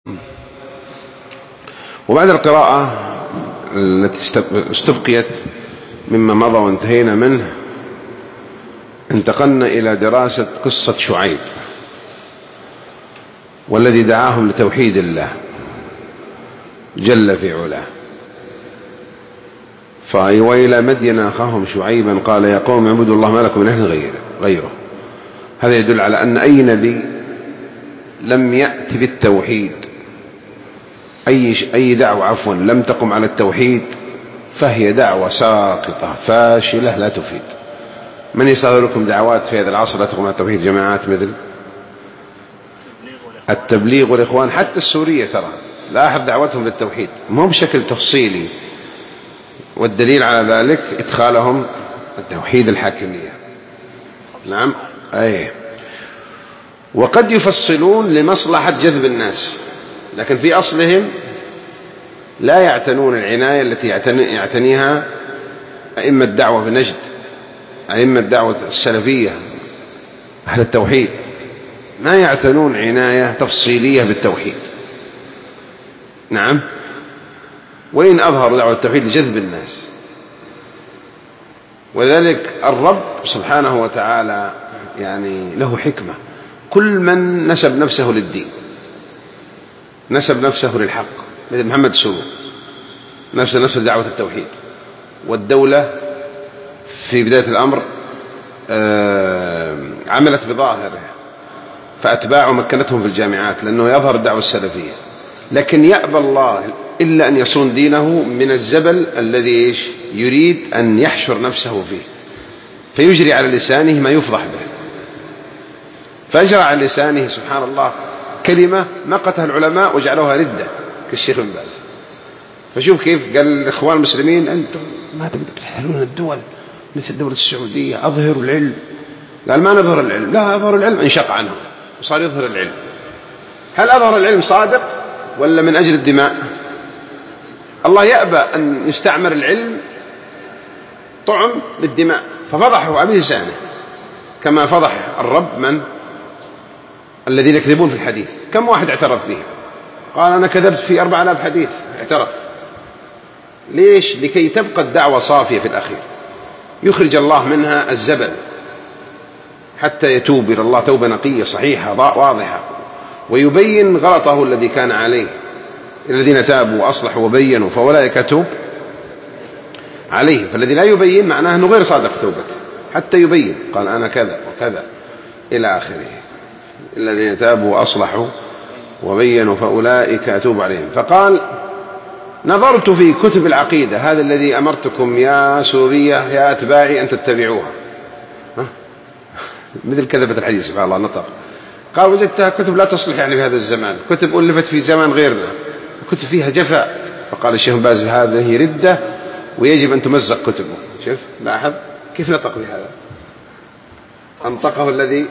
وبعد القراءة التي استبقيت مما مضى وانتهينا منه انتقلنا إلى دراسة قصة شعيب والذي دعاهم لتوحيد الله جل في علاه. وإلى مدين أخاهم شعيبا قال يا قوم اعبدوا الله ما لكم من إله غيره. هذا يدل على أن أي نبي لم يأت بالتوحيد، أي دعوة لم تقم على التوحيد فهي دعوة ساقطة فاشلة لا تفيد. من يصدر لكم دعوات في هذا العصر لا تقوم على التوحيد؟ جماعات مثل التبليغ والإخوان، حتى السورية ترى لاحظ دعوتهم للتوحيد مو بشكل تفصيلي، والدليل على ذلك إدخالهم التوحيد الحاكمية. نعم أي، وقد يفصلون لمصلحة جذب الناس، لكن في أصلهم لا يعتنون العناية التي يعتنيها أئمة الدعوة في نجد، أئمة الدعوة السلفية أهل التوحيد، ما يعتنون عناية تفصيلية بالتوحيد. نعم، وإن أظهروا دعوة التوحيد لجذب الناس. ولذلك الرب سبحانه وتعالى يعني له حكمة، كل من نسب نفسه للدين، نسب نفسه للحق، مثل محمد السرور نفسه دعوة التوحيد، والدولة في بداية الأمر عملت بظاهره فأتباعه مكنتهم في الجامعات لأنه يظهر الدعوة السلفية، لكن يأبى الله إلا أن يصون دينه من الزبل الذي يريد أن يحشر نفسه فيه، فيجري على لسانه ما يفضح به، فأجرى على لسانه سبحان الله كلمة نقتها العلماء وجعلوها ردة كالشيخ بن باز. فشوف كيف قال الإخوان المسلمين أنتم ما تحلون الدول مثل الدولة السعودية، أظهروا العلم. قال ما نظهر العلم، لا أظهر العلم، انشق عنهم وصار يظهر العلم. هل أظهر العلم صادق ولا من أجل الدماء؟ الله يأبى أن يستعمر العلم طعم بالدماء، ففضحه على لسانه كما فضح الرب من الذين يكذبون في الحديث. كم واحد اعترف به؟ قال أنا كذبت في 4000 حديث، اعترف. ليش؟ لكي تبقى الدعوة صافية في الأخير، يخرج الله منها الزبل حتى يتوب إلى الله توبة نقية صحيحة واضحة، ويبين غلطه الذي كان عليه. الذين تابوا وأصلحوا وبينوا فأولئك أتوب عليه. فالذي لا يبين معناه أنه غير صادق توبته حتى يبين، قال أنا كذا وكذا إلى آخره. الذين تابوا وأصلحوا وبينوا فأولئك أتوب عليهم. فقال نظرت في كتب العقيدة، هذا الذي أمرتكم يا سورية يا أتباعي أن تتبعوها، مثل كذبة الحديث سبحان الله نطق. قال وجدتها كتب لا تصلح يعني في هذا الزمان، كتب ألفت في زمان غيرنا، كتب فيها جفاء. فقال الشيخ باز هذه ردة ويجب أن تمزق كتبه. شوف لاحظ كيف نطق بهذا، أنطقه الذي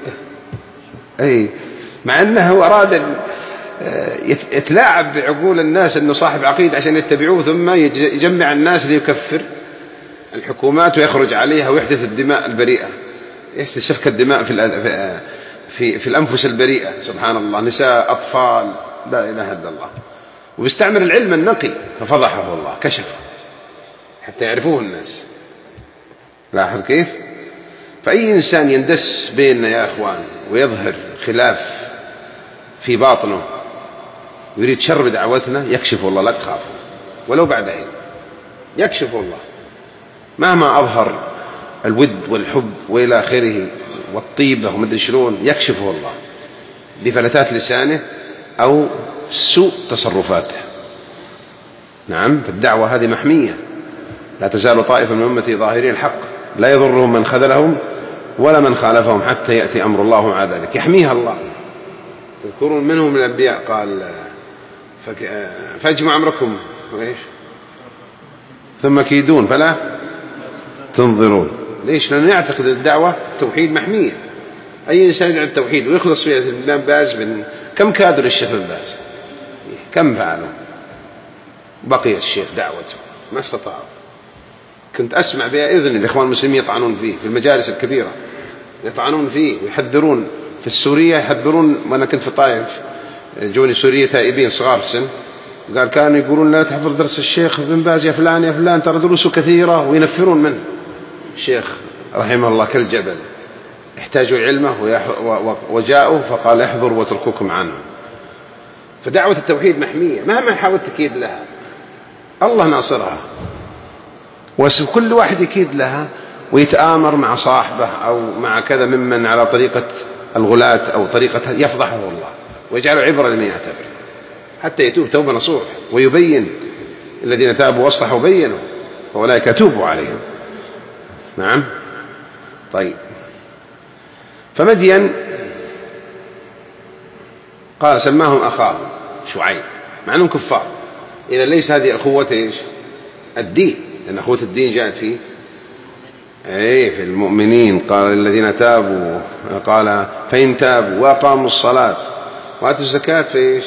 مع أنه أراد أن يتلاعب بعقول الناس أنه صاحب عقيدة عشان يتبعوه، ثم يجمع الناس ليكفر الحكومات ويخرج عليها ويحدث الدماء البريئة، يحدث سفك الدماء في الأنفس البريئة. سبحان الله، نساء أطفال، لا إله إلا الله. ويستعمل العلم النقي ففضحه الله، كشفه حتى يعرفوه الناس. لاحظ كيف. فأي إنسان يندس بيننا يا أخوان ويظهر خلاف في باطنه ويريد شر بدعوتنا يكشفه الله، لا تخافوا ولو بعد حين، يكشفه الله مهما أظهر الود والحب وإلى آخره والطيبة ومدري شلون، يكشفه الله بفلتات لسانه أو سوء تصرفاته. نعم، فالدعوة هذه محمية، لا تزال طائفة من أمتي ظاهرين الحق لا يضرهم من خذلهم ولا من خالفهم حتى يأتي أمر الله مع ذلك، يحميها الله. تذكرون منهم من الأنبياء قال فاجمع أمركم ثم كيدون فلا تنظرون. ليش؟ لأنه يعتقد الدعوة توحيد محمية. أي إنسان يدعو التوحيد ويخلص فيها ابن باز كم كادوا للشيخ ابن باز، كم فعلوا، بقي الشيخ دعوته ما استطاعوا. كنت أسمع بها إذن الإخوان المسلمين يطعنون فيه في المجالس الكبيرة، يطعنون فيه ويحذرون في السورية، يحذرون. وأنا كنت في طائف جوني سورية تائبين صغار في السن، قال كانوا يقولون لا تحفظ درس الشيخ ابن باز يا فلان يا فلان ترى دروسه كثيرة، وينفرون منه. الشيخ رحمه الله كالجبل، احتاجوا علمه وجاءوا فقال احضروا واتركوكم عنه. فدعوة التوحيد محمية مهما حاولت تكيد لها، الله ناصرها، وكل واحد يكيد لها ويتآمر مع صاحبه أو مع كذا ممن على طريقة الغلاة أو طريقة يفضحه الله ويجعله عبرة لمن يعتبر، حتى يتوب توبة نصوح ويبين الذين تابوا واصلحوا بينوا فأولئك توبوا عليهم. نعم. طيب، فمدين قال سماهم أخاهم شعيب مع أنهم كفار. إذا ليس هذه أخوة إيش؟ الدين، لأن أخوة الدين جاءت في في المؤمنين. قال الذين تابوا، قال فإن تابوا وأقاموا الصلاة وآتوا الزكاة فإيش؟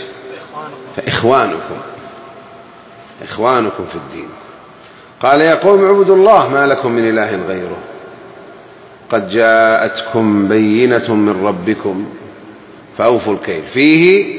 فإخوانكم في الدين. قال يا قوم اعبدوا الله ما لكم من إله غيره قد جاءتكم بينة من ربكم فأوفوا الكيل. فيه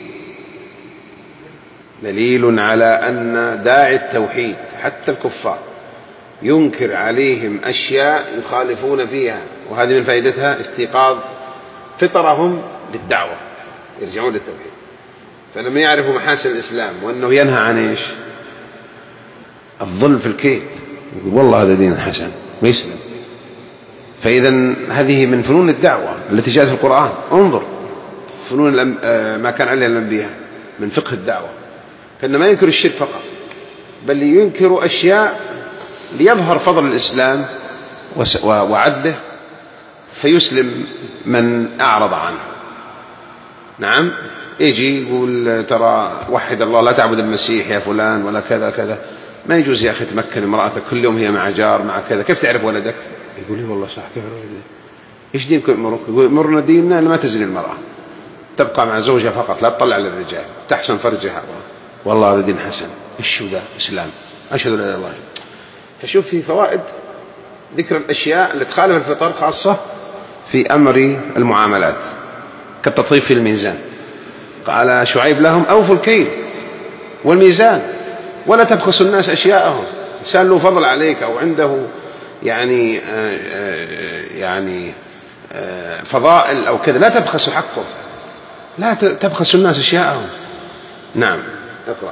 دليل على أن داعي التوحيد حتى الكفار ينكر عليهم أشياء يخالفون فيها، وهذه من فائدتها استيقاظ فطرهم للدعوة، يرجعون للتوحيد. فلما يعرفوا محاسن الإسلام وأنه ينهى عن إيش؟ الظلم في الكيد، يقول والله هذا دين حسن ويسلم. فإذا هذه من فنون الدعوة التي جاءت في القرآن. انظر فنون ما كان عليها الأنبياء من فقه الدعوة، فإنه ما ينكر الشرك فقط بل ينكر أشياء ليظهر فضل الإسلام وعدله فيسلم من أعرض عنه. نعم. يجي يقول ترى وحد الله لا تعبد المسيح يا فلان ولا كذا كذا، ما يجوز يا أخي تمكن امرأتك كل يوم هي مع جار مع كذا، كيف تعرف ولدك؟ يقول لي والله صح، كيف ولدك؟ إيش دينكم يأمرك؟ يقول مرنا ديننا لما تزني المرأة، تبقى مع زوجها فقط لا تطلع للرجال، تحسن فرجها. والله هذا دين حسن. إيش ذا؟ إسلام. أشهد أن لا إله إلا الله. فشوف في فوائد ذكر الأشياء اللي تخالف الفطر، خاصة في أمر المعاملات كالتطيب في الميزان. قال شعيب لهم أوفوا الكيل والميزان ولا تبخسوا الناس أشياءهم. إنسان له فضل عليك أو عنده يعني فضائل أو كذا لا تبخسوا حقه، لا تبخسوا الناس أشياءهم. نعم. اقرأ.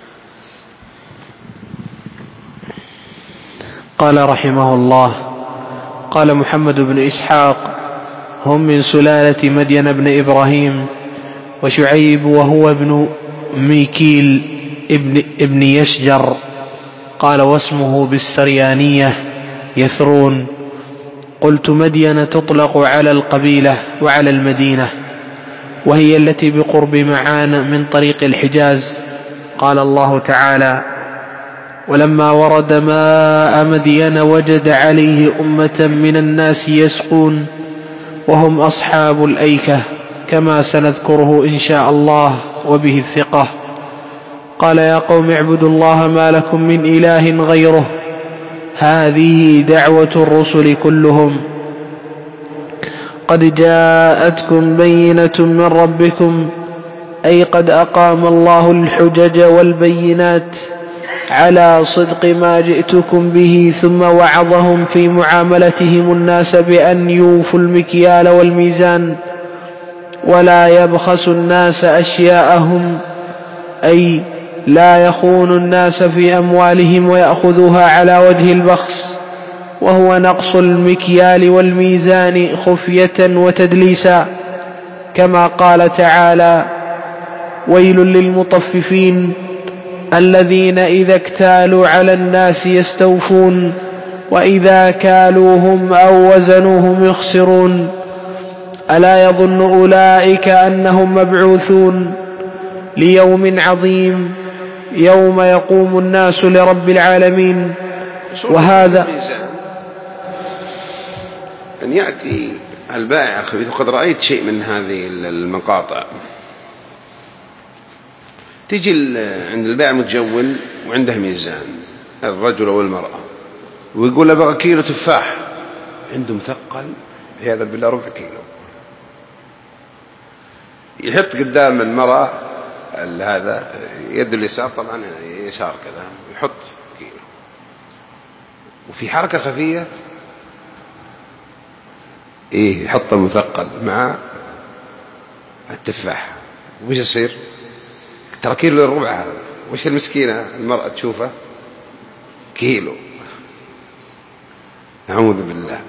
قال رحمه الله: قال محمد بن إسحاق: هم من سلالة مدين بن إبراهيم. وشعيب وهو ابن ميكيل ابن يشجر. قال واسمه بالسريانية يثرون. قلت مدين تطلق على القبيلة وعلى المدينة، وهي التي بقرب معان من طريق الحجاز. قال الله تعالى: ولما ورد ماء مدين وجد عليه أمة من الناس يسقون وهم أصحاب الأيكة، كما سنذكره إن شاء الله وبه الثقة. قال يا قوم اعبدوا الله ما لكم من إله غيره. هذه دعوة الرسل كلهم. قد جاءتكم بينة من ربكم، أي قد أقام الله الحجج والبينات على صدق ما جئتكم به، ثم وعظهم في معاملتهم الناس بأن يوفوا المكيال والميزان ولا يبخسوا الناس أشياءهم، أي لا يخونوا الناس في أموالهم ويأخذوها على وجه البخس، وهو نقص المكيال والميزان خفية وتدليسا، كما قال تعالى: ويل للمطففين الذين إذا اكتالوا على الناس يستوفون وإذا كالوهم أو وزنوهم يخسرون. ألا يظن أولئك أنهم مبعوثون ليوم عظيم يوم يقوم الناس لرب العالمين. وهذا أن يأتي البائع الخبيث. وقد رأيت شيء من هذه المقاطع، تيجي عند البائع متجول وعنده ميزان، الرجل والمرأة، ويقول أبغى كيلو تفاح، عنده مثقل عياذا بالله ربع كيلو. يحط قدام المرأة هذا يد اليسار طبعا يسار كذا، يحط كيلو، وفي حركة خفية يحط مثقل مع التفاح، وش يصير؟ ترى كيلو الربع هذا. وش المسكينة المرأة تشوفه؟ كيلو. نعوذ بالله.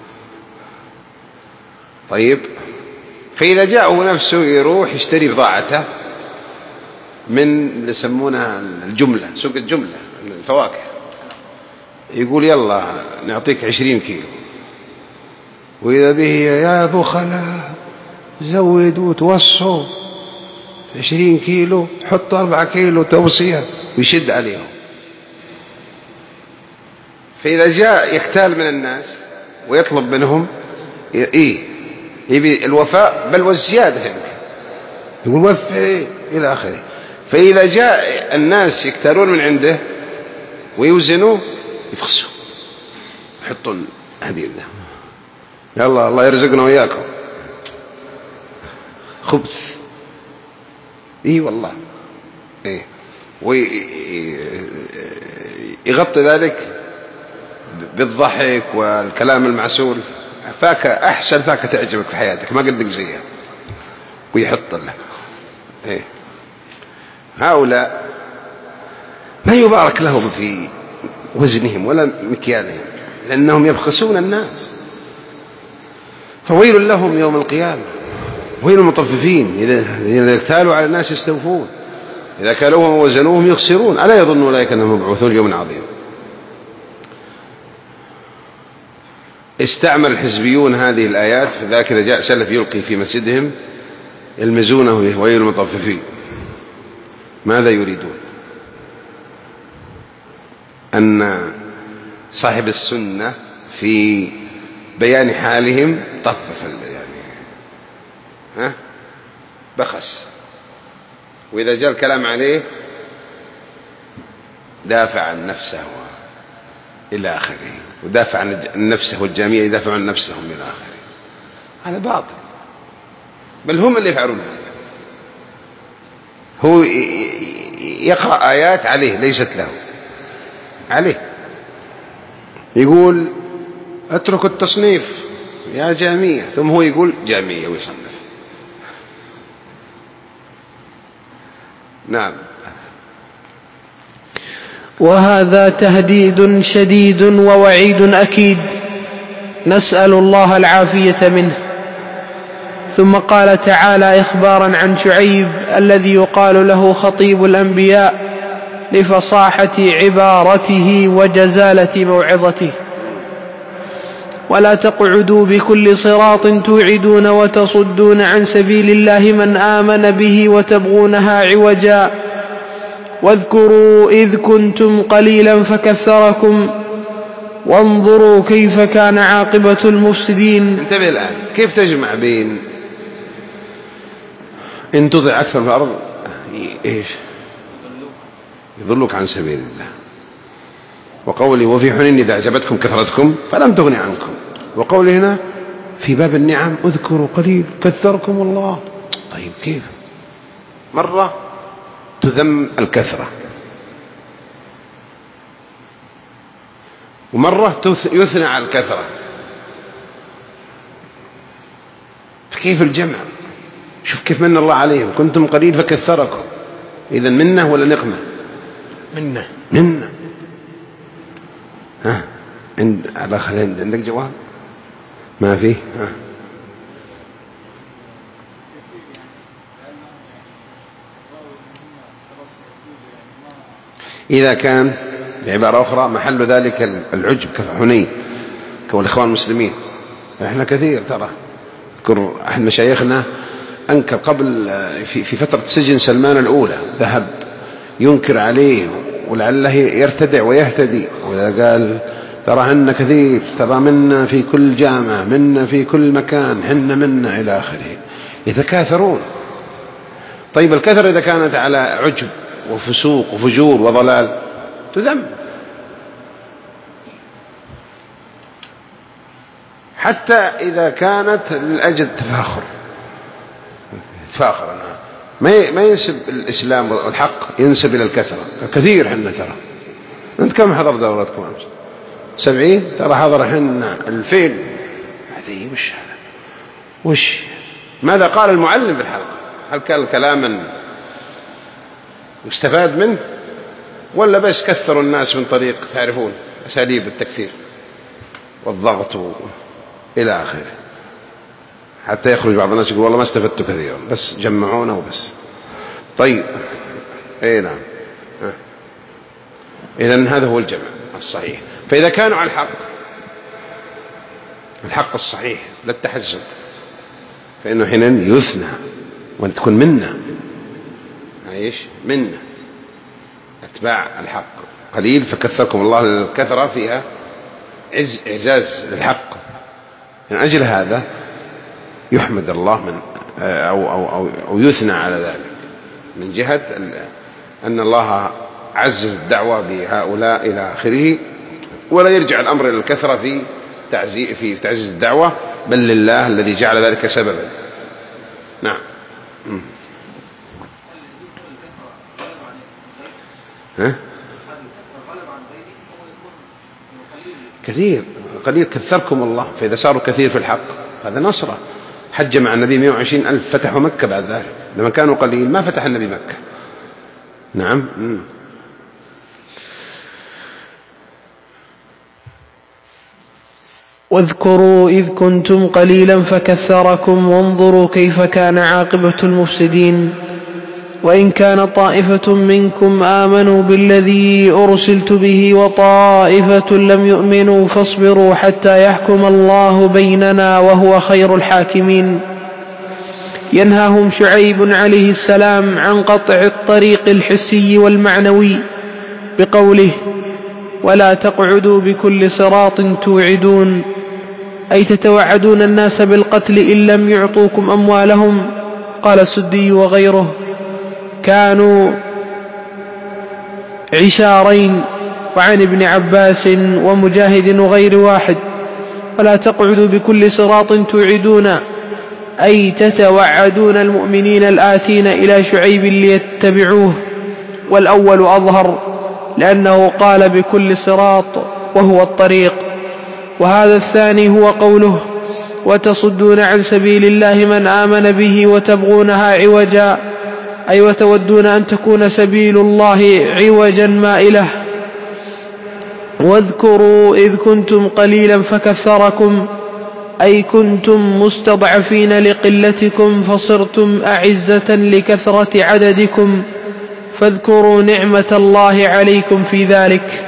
طيب، فإذا جاءه نفسه يروح يشتري بضاعته من اللي يسمونها الجملة، سوق الجملة الفواكه، يقول يلا نعطيك 20 كيلو، وإذا به يا بخلاء زود وتوصوا 20 كيلو، حطوا 4 كيلو توصية، ويشد عليهم. فإذا جاء يختال من الناس ويطلب منهم يبي الوفاء بل والزيادة، يقول وفي إلى آخره. فإذا جاء الناس يكتالون من عنده ويوزنوا يفخسوا، يحطون حديد، يلا الله يرزقنا وياكم خبث. والله ويغطي ذلك بالضحك والكلام المعسول. فاكهة، أحسن فاكهة تعجبك في حياتك ما قدك زيها، ويحط له. هؤلاء ما يبارك لهم في وزنهم ولا مكيالهم، لأنهم يبخسون الناس. فويل لهم يوم القيامة، ويل المطففين إذا اكتالوا على الناس يستوفون، إذا كالوهم ووزنوهم يخسرون. ألا يظن أولئك أنهم مبعوثون يوم عظيم؟ استعمل الحزبيون هذه الآيات، فذاك إذا جاء سلف يلقي في مسجدهم يلمزونه ويل المطففين. ماذا يريدون؟ أن صاحب السنة في بيان حالهم طفف بخس، وإذا جاء الكلام عليه دافع عن نفسه إلى آخره، ودافع عن نفسه، والجميع يدافع عن نفسهم إلى آخره. هذا باطل، بل هم اللي يفعلون هذا. هو يقرأ آيات عليه ليست له، عليه يقول اترك التصنيف يا جامية، ثم هو يقول جامية ويصنف. نعم. وهذا تهديد شديد ووعيد أكيد، نسأل الله العافية منه. ثم قال تعالى إخبارا عن شعيب الذي يقال له خطيب الأنبياء لفصاحة عبارته وجزالة موعظته: ولا تقعدوا بكل صراط توعدون وتصدون عن سبيل الله من آمن به وتبغونها عوجا، واذكروا إذ كنتم قليلا فكثركم وانظروا كيف كان عاقبة المفسدين. انتبه الآن، كيف تجمع بين إن تطع أكثر في الأرض يضلوك عن سبيل الله، وقوله وفي حنين إذا أعجبتكم كثرتكم فلم تغن عنكم، وقوله هنا في باب النعم اذكروا قليل كثركم الله. طيب كيف؟ مرة تذم الكثرة، ومرة يثنى على الكثرة، فكيف الجمع؟ شوف كيف من الله عليهم، كنتم قليل فكثركم. إذن منه ولا نقمة؟ منه. عندك جواب؟ ما فيه. إذا كان بعبارة أخرى محل ذلك العجب كحنين كالإخوان المسلمين. إحنا كثير ترى. أذكر أحد مشايخنا أنكر قبل في فترة سجن سلمان الأولى، ذهب ينكر عليه ولعله يرتدع ويهتدي، وإذا قال ترى عنا كثير، ترى منا في كل جامعة، منا في كل مكان، حنا منا إلى آخره، يتكاثرون. طيب الكثرة إذا كانت على عجب وفسوق وفجور وضلال تذم، حتى إذا كانت لأجل تفاخر فاخرا. ما ينسب الإسلام والحق، ينسب إلى الكثرة. كثير حنا ترى. أنت كم حضر دورتكم أمس؟ 70. ترى حضر حنا 2000. هذه وش ماذا قال المعلم في الحلقة؟ هل كان كلاما يستفاد منه، ولا بس كثروا الناس من طريق تعرفون أساليب التكثير والضغط إلى آخره، حتى يخرج بعض الناس يقول والله ما استفدت كثيرا، بس جمعونا وبس. طيب اي نعم. إذن هذا هو الجمع الصحيح. فإذا كانوا على الحق الصحيح لا التحزب، فإنه حين يثنى وأن تكون منا منا أتباع الحق قليل، فكثركم الله، لأن الكثرة فيها إعزاز للحق. من أجل هذا يحمد الله من أو يثنى على ذلك، من جهة أن الله عزز الدعوة بهؤلاء إلى آخره، ولا يرجع الأمر إلى الكثرة في تعزيز الدعوة، بل لله الذي جعل ذلك سببا. نعم. كثير قليل كثركم الله، فإذا صاروا كثير في الحق هذا نصره. حج مع النبي 120,000 فتحوا مكة بعد ذلك، لما كانوا قليل ما فتح النبي مكة. نعم. واذكروا إذ كنتم قليلا فكثركم وانظروا كيف كان عاقبة المفسدين. وإن كان طائفة منكم آمنوا بالذي أرسلت به وطائفة لم يؤمنوا فاصبروا حتى يحكم الله بيننا وهو خير الحاكمين. ينهاهم شعيب عليه السلام عن قطع الطريق الحسي والمعنوي بقوله ولا تقعدوا بكل صراط توعدون، أي تتوعدون الناس بالقتل إن لم يعطوكم أموالهم. قال السدي وغيره كانوا عشارين. وعن ابن عباس ومجاهد وغير واحد ولا تقعدوا بكل صراط توعدون، أي تتوعدون المؤمنين الآتين إلى شعيب ليتبعوه. والأول أظهر لأنه قال بكل صراط وهو الطريق، وهذا الثاني هو قوله وتصدون عن سبيل الله من آمن به وتبغونها عوجا، أي وتودون أن تكون سبيل الله عوجا مائلة. واذكروا إذ كنتم قليلا فكثركم، أي كنتم مستضعفين لقلتكم فصرتم أعزة لكثرة عددكم، فاذكروا نعمة الله عليكم في ذلك.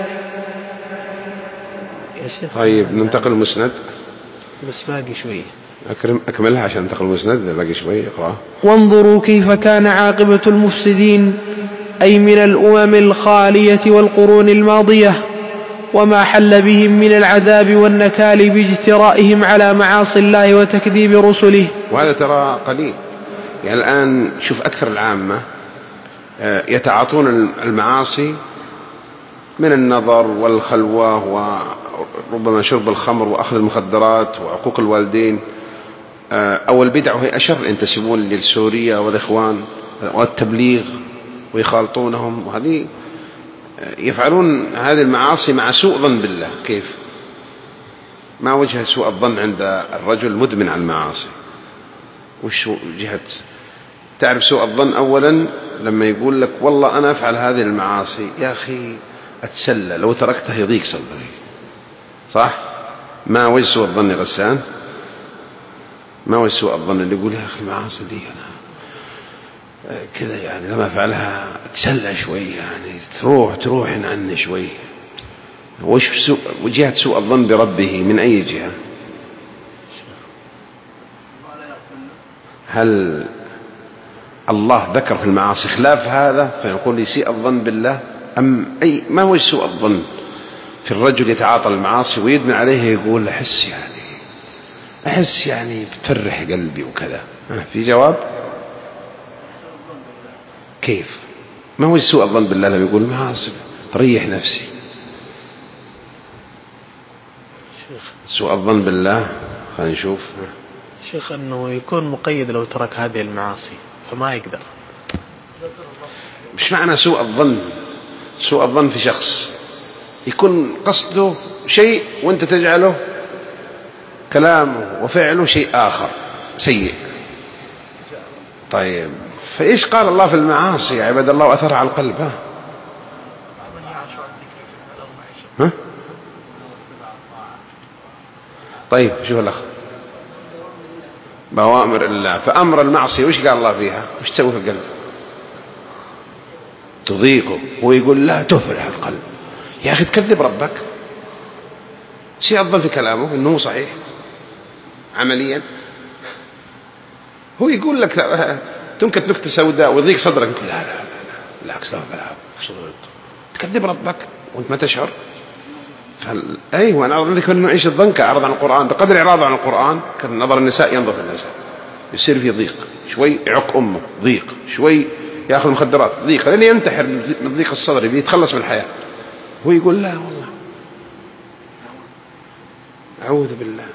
طيب ننتقل المسند، بس باقي شوية أكملها عشان ننتقل المسند، باقي شوية اقرأ. وانظروا كيف كان عاقبة المفسدين، أي من الأمم الخالية والقرون الماضية، وما حل بهم من العذاب والنكال باجترائهم على معاصي الله وتكذيب رسله. وهذا ترى قليل، يعني الآن شوف أكثر العامة يتعاطون المعاصي من النظر والخلوة وربما شرب الخمر وأخذ المخدرات وعقوق الوالدين، أو البدع وهي أشر، ينتسبون للسورية والإخوان والتبليغ ويخالطونهم، وهذه يفعلون هذه المعاصي مع سوء ظن بالله. كيف؟ ما وجه سوء الظن عند الرجل مدمن على المعاصي؟ وش جهة؟ تعرف سوء الظن أولا لما يقول لك والله أنا أفعل هذه المعاصي يا أخي أتسلى، لو تركته يضيق صدري، صح؟ ما وجه سوء الظن يا غسان؟ ما وجه سوء الظن اللي يقول يا أخي المعاصي دي أنا كذا يعني لما أفعلها أتسلى شوي، يعني تروح عني شوي. وش وجهة سوء الظن بربه من أي جهة؟ هل الله ذكر في المعاصي خلاف هذا فيقول يسيء الظن بالله، أم أي ما هو سوء الظن في الرجل يتعاطى المعاصي ويدمع عليه يقول أحس يعني بتفرح قلبي وكذا؟ في جواب؟ كيف؟ ما هو سوء الظن بالله لما يقول معاصي تريح نفسي؟ سوء الظن بالله خلينا نشوف. شيخ أنه يكون مقيد لو ترك هذه المعاصي، فما يقدر. مش معنى سوء الظن في شخص يكون قصده شيء وانت تجعله كلامه وفعله شيء آخر سيء. طيب فإيش قال الله في المعاصي يا عباد الله وأثرها على القلب؟ ها؟ طيب شوف الأخ بأوامر الله، فأمر المعصية وش قال الله فيها؟ وش تسوي في القلب؟ تضيقه. هو يقول لا تفرح القلب. يا أخي تكذب ربك. شيء الظن في كلامه إنه صحيح عمليا. هو يقول لك تنكت نكتة سوداء ويضيق صدرك، لا لا لا بالعكس لا تكذب ربك وانت ما تشعر. أيوة أنا أعرض لك أنه يعيش الظن كأعرض عن القرآن، بقدر إعراضه عن القرآن كان نظر النساء ينظر في النساء يصير في ضيق، شوي يعق أمه ضيق، شوي يأخذ مخدرات ضيق، لأنه ينتحر من ضيق الصدر بيتخلص من الحياة. هو يقول لا والله أعوذ بالله.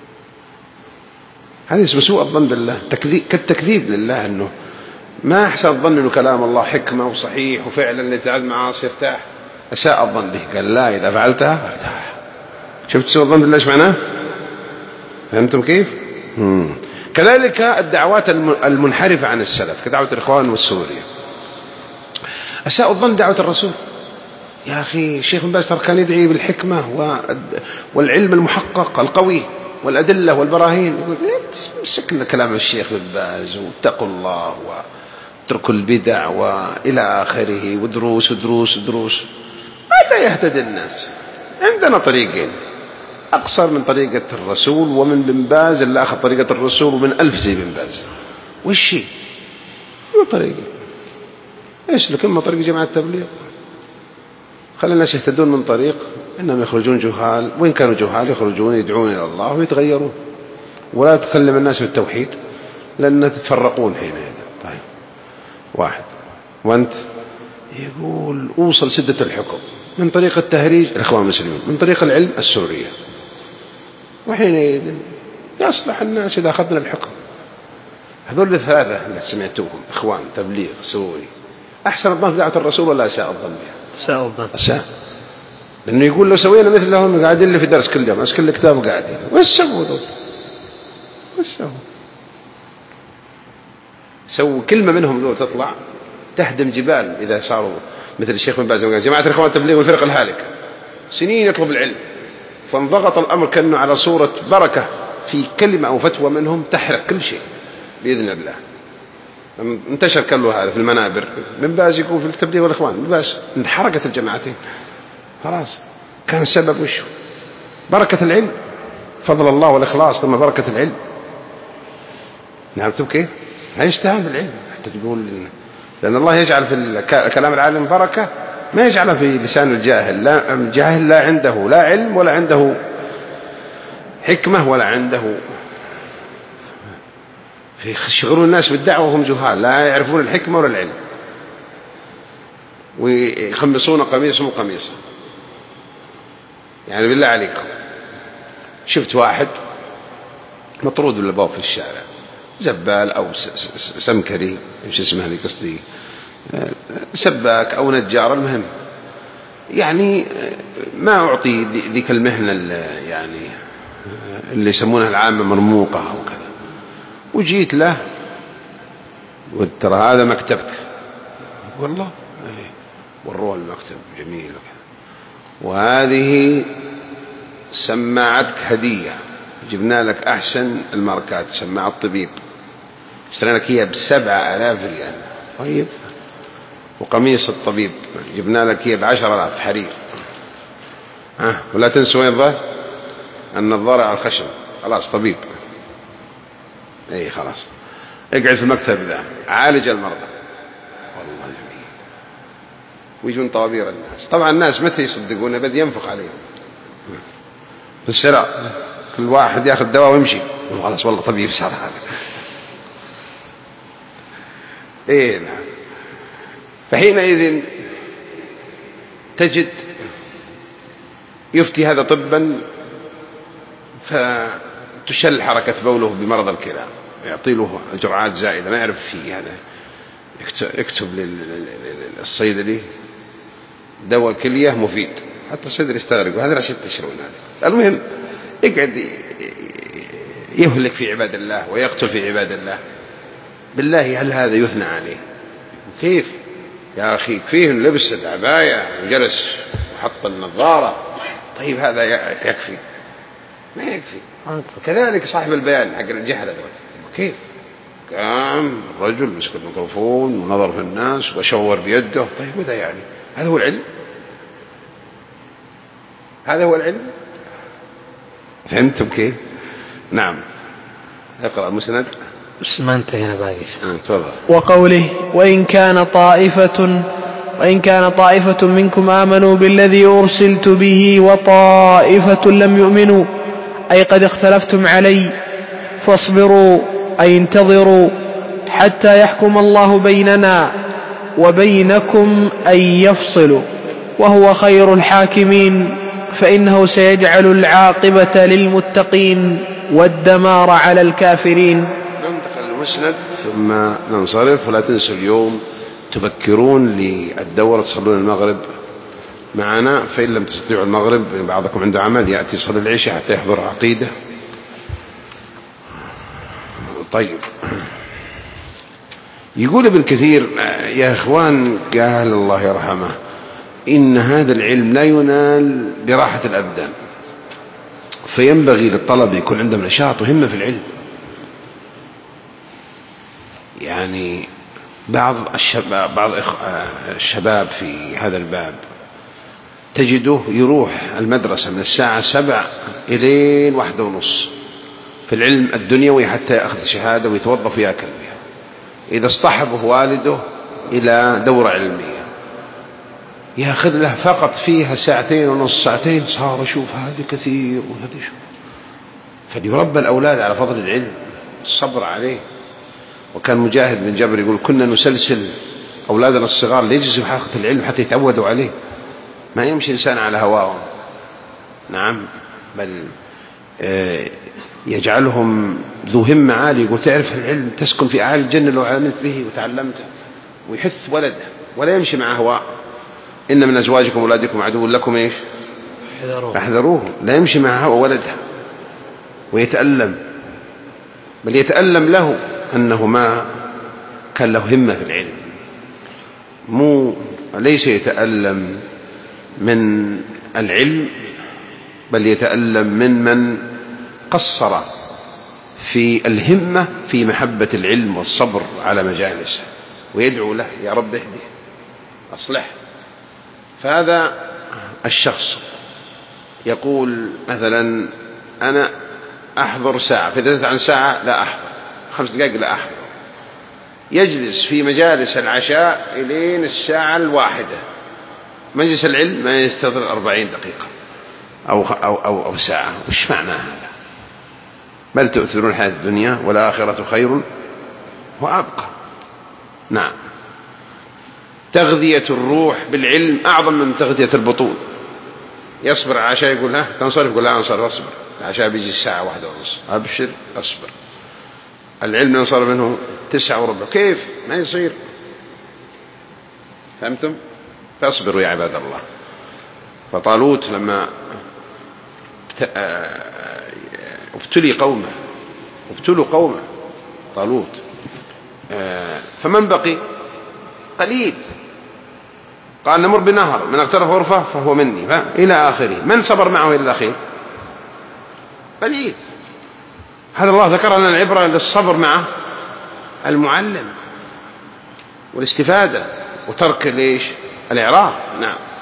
هذا اسمه سوء الظن بالله، كالتكذيب لله، أنه ما أحسن الظن أنه كلام الله حكمة وصحيح وفعلا اللي تعد معاصي يرتاح، أساء الظن به. قال لا إذا فعلتها ارتاح. شفت سوء الظن بالله ايش معناه؟ فهمتم كيف؟ كذلك الدعوات المنحرفة عن السلف كدعوة الإخوان والسورية. أساء الظن دعوة الرسول. يا أخي الشيخ بن باز كان يدعي بالحكمة والعلم المحقق القوي والأدلة والبراهين. يقول سكن كلام الشيخ بن باز واتقوا الله واتركوا البدع وإلى آخره ودروس ودروس ودروس. ماذا يهتدي الناس؟ عندنا طريقين، أقصر من طريقة الرسول ومن بن باز اللي أخذ طريقة الرسول ومن 1000 زي بن باز. وش هي؟ طريقين. إيش لك؟ إما طريق جماعة التبليغ خلي الناس يهتدون من طريق إنهم يخرجون جهال، وإن كانوا جهال يخرجون يدعون إلى الله ويتغيرون، ولا تكلم الناس بالتوحيد لأن تتفرقون حينئذ. طيب واحد. وأنت يقول أوصل سدة الحكم من طريق التهريج الإخوان المسلمين، من طريق العلم السورية، وحينئذ يصلح الناس إذا أخذنا الحكم. هذول الثلاثة اللي سمعتوهم إخوان تبليغ سوري، أحسن الظن في دعوة الرسول ولا أساء الظن بها؟ أساء الظن. أساء. لأنه يقول لو سوينا مثلهم قاعدين اللي في درس كل يوم أسكن الكتاب قاعدين، وش سووا دول؟ وش سووا كلمة منهم دول تطلع تهدم جبال إذا صاروا مثل الشيخ بن باز. جماعة الإخوان التبليغ والفرق الهالكة سنين يطلب العلم، فانضغط الأمر كأنه على صورة بركة في كلمة أو فتوى منهم تحرق كل شيء بإذن الله. انتشر كله هذا في المنابر. بن باز يقول في التبليغ والإخوان، بن باز انحرقت الجماعتين خلاص. كان السبب وش؟ بركة العلم، فضل الله والإخلاص ثم بركة العلم. نعرفتم كيف؟ هيشتهى بالعلم حتى تقول لأن الله يجعل في كلام العالم بركة، ما يجعلها في لسان الجاهل. لا الجاهل لا عنده لا علم ولا عنده حكمة ولا عنده، يشغلون الناس بالدعوة وهم جهال لا يعرفون الحكمة ولا العلم، ويخمصون قميصهم قميصا. يعني بالله عليكم شفت واحد مطرود بالباب في الشارع، زبال أو سمكري مش اسمها لي قصدي سباك أو نجار، المهم يعني ما أعطي ذيك المهنة يعني اللي يسمونها العامة مرموقة أو كذا. وجيت له قلت ترى هذا مكتبك، والله وروه المكتب جميل وكذا، وهذه سماعتك هدية جبنا لك أحسن الماركات سماعة الطبيب اشترينا لك هي ب7,000 ريال. طيب وقميص الطبيب جبنا لك هي ب10,000 حرير. ولا تنسوا وين الظاهر النظارة على الخشب. خلاص طبيب، اي خلاص اقعد في المكتب ذا عالج المرضى. والله جميل. ويجون طوابير الناس، طبعا الناس متى يصدقون بدي ينفق عليهم في الشراء، كل واحد ياخذ دواء ويمشي خلاص والله طبيب صار هذا. ايه نعم. فحينئذ تجد يفتي هذا طبا فتشل حركة بوله بمرض الكلى، يعطي له جرعات زائدة ما يعرف فيه هذا، يكتب للصيدلي دواء كلية مفيد، حتى الصيدلي يستغرق، وهذا عشان تشرون هذا. المهم يقعد يهلك في عباد الله ويقتل في عباد الله. بالله هل هذا يثنى عليه؟ كيف يا أخي؟ فيه لبس العباية وجلس وحط النظارة، طيب هذا يكفي؟ ما يكفي. كذلك صاحب البيان حق الجهل كيف قام الرجل مسك الميكروفون ونظر في الناس وشور بيده، طيب ماذا يعني؟ هذا هو العلم؟ هذا هو العلم؟ فهمتم كيف؟ نعم. اقرأ المسند. بس ما انتهينا باقي. تفضل. وقوله وإن كان طائفة منكم آمنوا بالذي أرسلت به وطائفة لم يؤمنوا أي قد اختلفتم علي فاصبروا أي انتظروا حتى يحكم الله بيننا وبينكم أن يفصلوا وهو خير الحاكمين فإنه سيجعل العاقبة للمتقين والدمار على الكافرين. ننتقل المسند ثم ننصرف. ولا تنسوا اليوم تبكرون للدورة تصلون المغرب معنا، فإن لم تستطيعوا المغرب بعضكم عنده عمل يأتي يصلي العشاء حتى يحضر عقيدة. طيب يقول ابن كثير يا إخوان قال الله يرحمه إن هذا العلم لا ينال براحة الأبدان، فينبغي للطلب يكون عندهم نشاط وهمة في العلم. يعني بعض الشباب في هذا الباب تجده يروح المدرسة من الساعة 7 إلى 1:30 في العلم الدنيوي حتى يأخذ شهادة ويتوظف ويأكل بها. إذا اصطحبه والده إلى دورة علمية يأخذ له فقط فيها 2.5 ساعتين، صار شوف هذا كثير وهذا شوف. فليربى الأولاد على فضل العلم الصبر عليه. وكان مجاهد بن جبر يقول كنا نسلسل أولادنا الصغار ليجلسوا حلقة العلم حتى يتعودوا عليه، ما يمشي إنسان على هواهم. نعم، بل يجعلهم ذو همة عالية. يقول تعرف العلم تسكن في أعالي الجنة لو علمت به وتعلمته. ويحث ولده ولا يمشي مع هواء. إن من أزواجكم وأولادكم عدو لكم إيش فاحذروه. لا يمشي مع هواء ولده ويتألم، بل يتألم له أنه ما كان له همة في العلم. ليس يتألم من العلم، بل يتألم من قصر في الهمة في محبة العلم والصبر على مجالسه، ويدعو له يا رب اهدي أصلح. فهذا الشخص يقول مثلا أنا أحضر ساعة، فإذا زدت عن ساعة لا أحضر، 5 دقائق لا أحضر. يجلس في مجالس العشاء إلين الساعة 1. مجلس العلم ما يستغرق 40 دقيقة أو ساعة. وش معنى هذا؟ بل تؤثرون الحياة الدنيا والآخرة خير وأبقى. نعم، تغذية الروح بالعلم أعظم من تغذية البطون. يصبر على العشاء يقول ها تنصرف، يقول لا أنصرف، أصبر العشاء بيجي الساعة 1:30، أبشر أصبر. العلم ينصرف منه 9:15، كيف؟ ما يصير. فهمتم؟ فاصبروا يا عباد الله. فطالوت لما ابتلوا قومه طالوت، فمن بقي قليل. قال نمر بنهر من اغترف غرفة فهو مني إلى آخره. من صبر معه إلى الأخير؟ قليل. هذا الله ذكر لنا العبرة للصبر مع المعلم والاستفادة وترك الإعراض. نعم.